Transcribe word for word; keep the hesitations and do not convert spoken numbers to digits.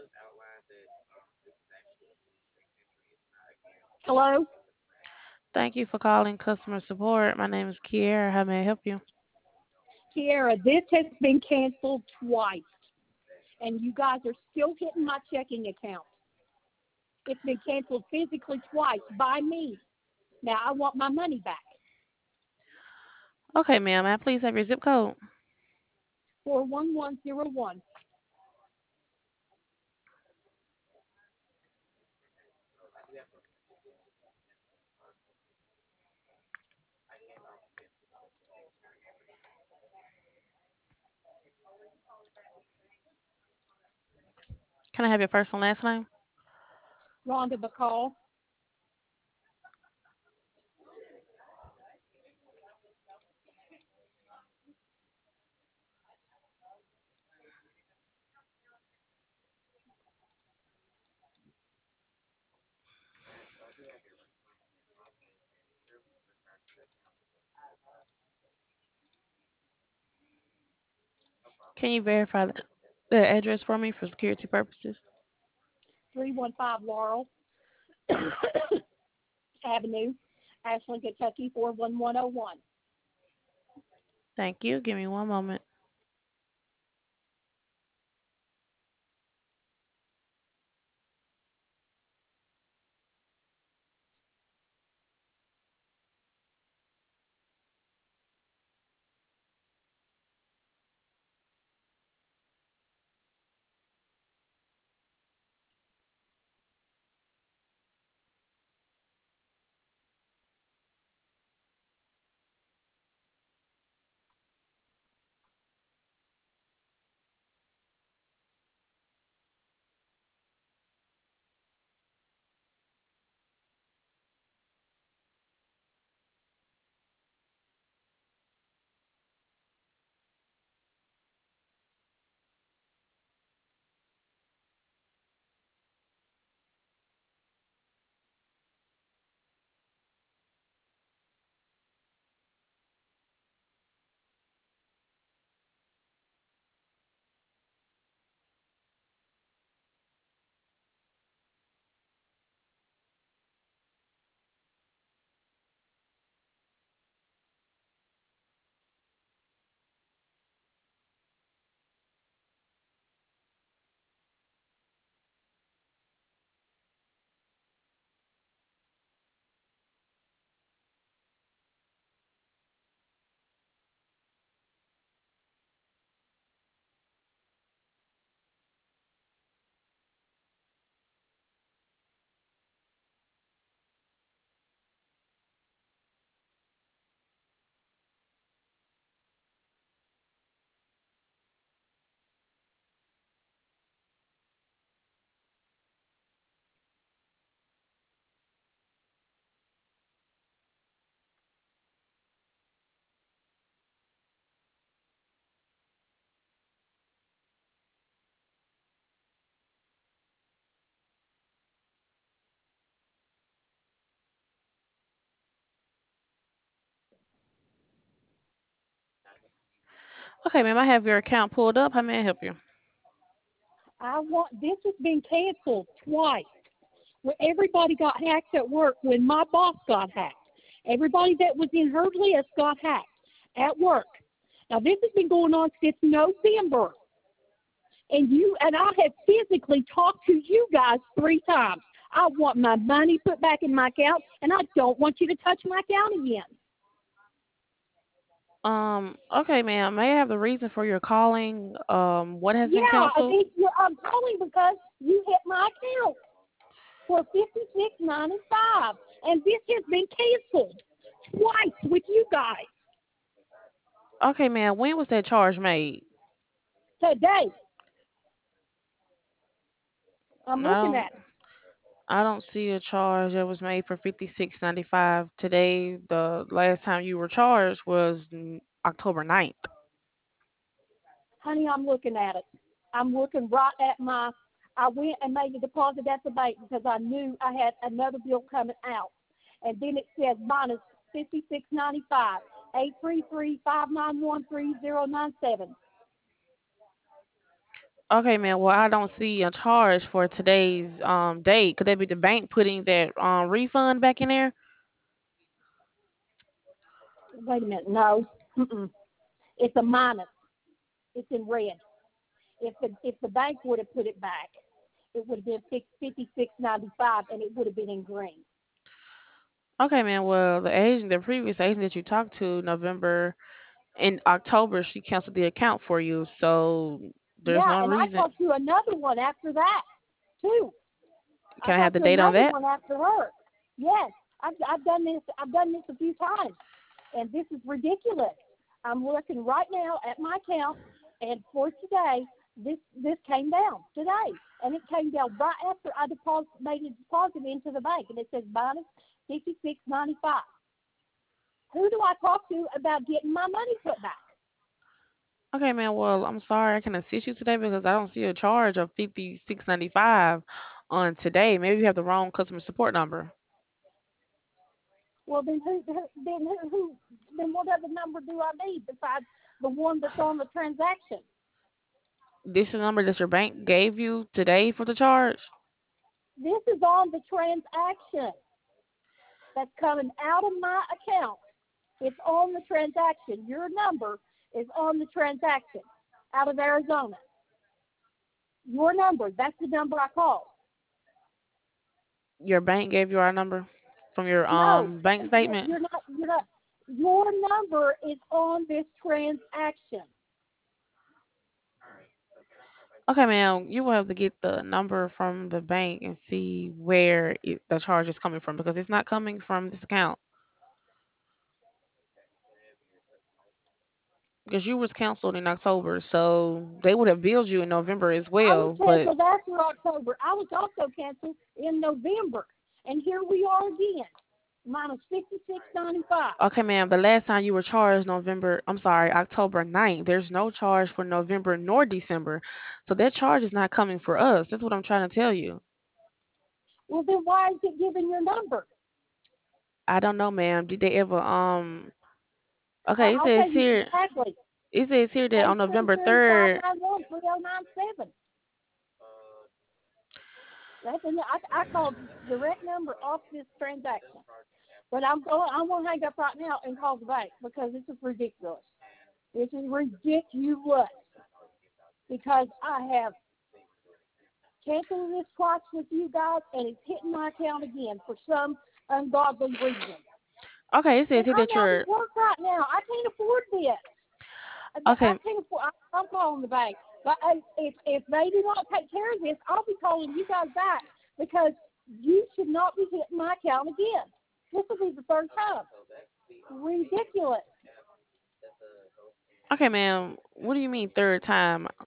Hello? Thank you for calling customer support. My name is Kiera. How may I help you? Kiara, this has been canceled twice, and you guys are still hitting my checking account. It's been canceled physically twice by me. Now I want my money back. Okay, ma'am. May I please have your zip code? four one one zero one. Can I have your first and last name? Rhonda McCall. Can you verify the, the address for me for security purposes? three one five Laurel Avenue, Ashland, Kentucky, four one one zero one. Thank you. Give me one moment. Okay, ma'am. I have your account pulled up. How may I help you? I want this has been canceled twice. Where everybody got hacked at work when my boss got hacked. Everybody that was in her list got hacked at work. Now this has been going on since November. And you and I have physically talked to you guys three times. I want my money put back in my account, and I don't want you to touch my account again. Um. Okay, ma'am. May I have the reason for your calling? Um. What has been Yeah, I canceled? think you I'm calling because you hit my account for fifty six ninety five, and this has been canceled twice with you guys Okay, ma'am. When was that charge made? today. I'm I looking don't. at it. I don't see a charge that was made for fifty six ninety five today. The last time you were charged was mm, October ninth. Honey, I'm looking at it. I'm looking right at my. I went and made a deposit at the bank because I knew I had another bill coming out, and then it says minus fifty six ninety five, eight three three five nine one three zero nine seven. Okay, man. Well, I don't see a charge for today's um date. Could that be the bank putting that um refund back in there? Wait a minute. No. Mm-mm. It's a minus. It's in red. If the if the bank would have put it back, it would have been fifty six ninety five, and it would have been in green. Okay, man. Well, the agent, the previous agent that you talked to, November in October, she canceled the account for you. So there's Yeah, no and I reason. talked to another one after that too. I Can I have talked the to date on another that? one after her. Yes, I've I've done this. I've done this a few times, and this is ridiculous. I'm looking right now at my account, and for today, this this came down today, and it came down right after I deposit, made a deposit into the bank, and it says minus fifty six ninety five. Who do I talk to about getting my money put back? Okay, man. Well, I'm sorry I can assist you today because I don't see a charge of fifty six ninety five on today. Maybe you have the wrong customer support number. Well, then who, who then who, who then what other number do I need besides the one that's on the transaction? This is the number that your bank gave you today for the charge. This is on the transaction that's coming out of my account. It's on the transaction. Your number is on the transaction out of Arizona. Your number, that's the number I called. Your bank gave you our number from your No, um bank you're, statement. you're not. You're not. Your number is on this transaction. Okay, ma'am, you will have to get the number from the bank and see where it, the charge is coming from because it's not coming from this account. Because you was canceled in October, so they would have billed you in November as I was well. But canceled after October. I was also canceled in November, and here we are again, minus fifty six ninety five. okay, ma'am, the last time you were charged November, I'm sorry, October ninth, there's no charge for November nor December. So that charge is not coming for us. That's what I'm trying to tell you. Well, then why is it giving your number? I don't know, ma'am. Did they ever um I- okay, it I'll tell says you here exactly. it says here that Eight on three November three five third. nine one three zero nine seven. That's an, I, I called direct number off this transaction. But I'm going. I'm going to hang up right now and call the bank because this is ridiculous. This is ridiculous because I have canceled this twice with you guys and it's hitting my account again for some ungodly reason. Okay, it says And here that I'm out you're of work right now. I can't afford this. I I okay. can't afford. I- I'm calling the bank. But I- if if they do not take care of this, I'll be calling you guys back because you should not be hitting my account again. This will be the third time. Ridiculous. Okay, ma'am. What do you mean third time?